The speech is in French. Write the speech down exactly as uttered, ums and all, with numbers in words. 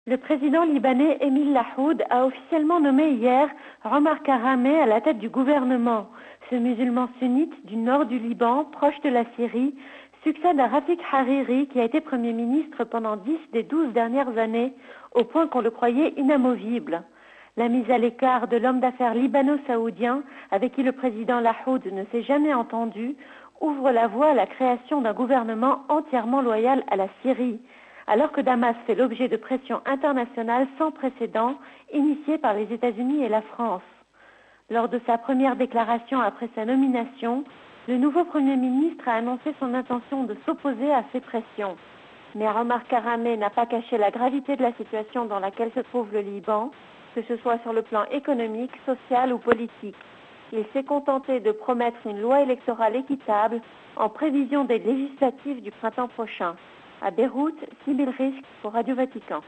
Le président libanais Émile Lahoud a officiellement nommé hier Omar Karameh à la tête du gouvernement. Ce musulman sunnite du nord du Liban, proche de la Syrie, succède à Rafik Hariri qui a été Premier ministre pendant dix des douze dernières années, au point qu'on le croyait inamovible. La mise à l'écart de l'homme d'affaires libano-saoudien, avec qui le président Lahoud ne s'est jamais entendu, ouvre la voie à la création d'un gouvernement entièrement loyal à la Syrie, alors que Damas fait l'objet de pressions internationales sans précédent initiées par les États-Unis et la France. Lors de sa première déclaration après sa nomination, le nouveau Premier ministre a annoncé son intention de s'opposer à ces pressions. Mais Omar Karameh n'a pas caché la gravité de la situation dans laquelle se trouve le Liban, que ce soit sur le plan économique, social ou politique. Il s'est contenté de promettre une loi électorale équitable en prévision des législatives du printemps prochain. À Beyrouth, Sybille Rizk pour Radio Vatican.